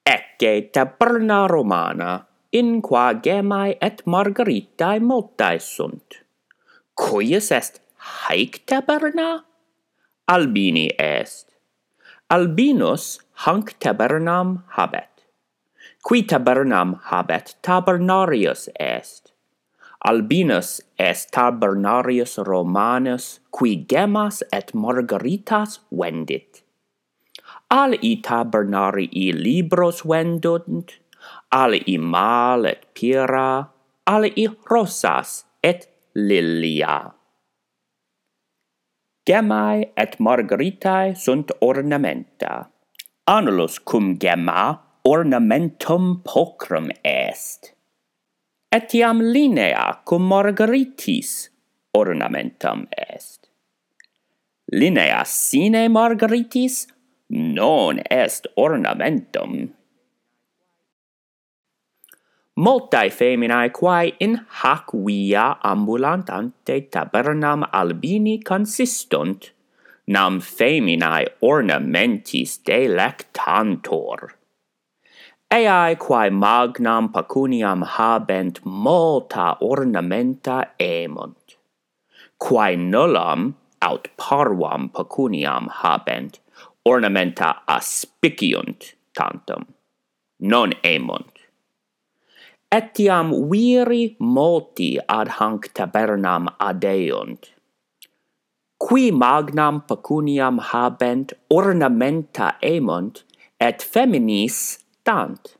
ecce taberna Romana, in qua gemae et margaritae multae sunt. Cuius est haec taberna? Albini est. Albinus hanc tabernam habet. Qui tabernam habet tabernarius est. Albinus est tabernarius Romanus, qui gemas et margaritas vendit. Alii tabernarii libros vendunt, alii mal et pyrrha, alii rosas et lilia. Gemmae et margaritae sunt ornamenta. Annulus cum gemma ornamentum pulchrum est. Etiam linea cum margaritis ornamentum est. Linea sine margaritis non est ornamentum. Multae feminae quae in hac via ambulant ante tabernam Albini consistunt, nam feminae ornamentis delectantur. Eae quae magnam pecuniam habent multa ornamenta emunt, quae nullam aut parvam pecuniam habent ornamenta aspiciunt tantum, non emunt. Etiam viri multi ad hanc tabernam adeunt, qui magnam pecuniam habent ornamenta emunt, et feminis tant,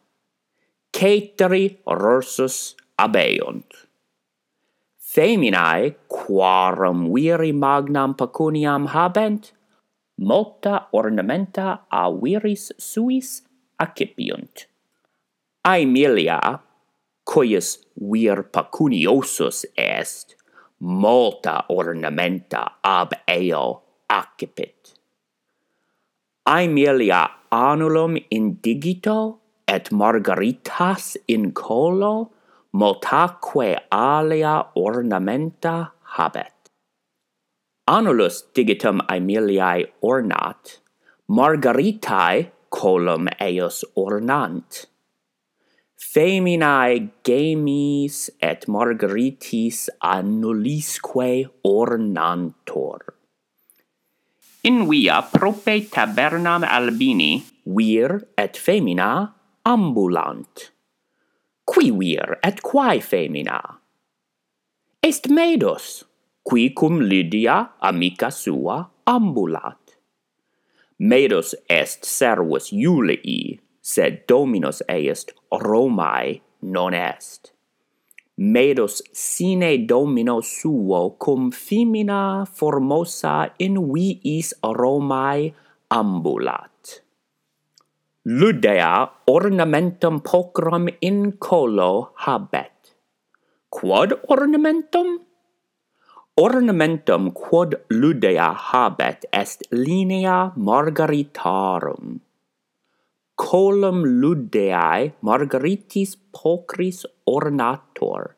caeteri rursus abeunt. Feminae, quarum viri magnam pecuniam habent, multa ornamenta a viris suis accipiunt. Aemilia, cuius vir pecuniosus est, multa ornamenta ab eo accipit. Aemilia annulum indigito et margaritas in colo multaque alia ornamenta habet. Annulus digitum Aemiliae ornat, margaritae colum eius ornant. Feminae gemis et margaritis annullisque ornantur. In via prope tabernam Albini vir et femina ambulant. Qui vir et quae femina? Est Medus, qui cum Lydia amica sua ambulat. Medus est servus Iulii, sed dominus est Romae non est. Medus sine domino suo cum femina formosa in viis Romae ambulat. Ludea ornamentum pulchrum in colo habet. Quod ornamentum? Ornamentum quod Ludea habet est linea margaritarum. Colum Ludeae margaritis pulchris ornatur.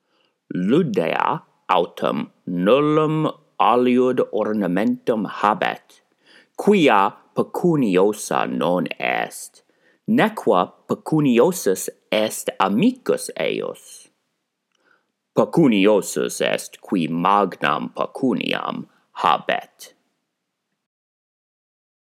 Ludea autem nullum aliud ornamentum habet, quia pecuniosa non est, nequa pecuniosus est amicus eius. Pecuniosus est qui magnam pecuniam habet.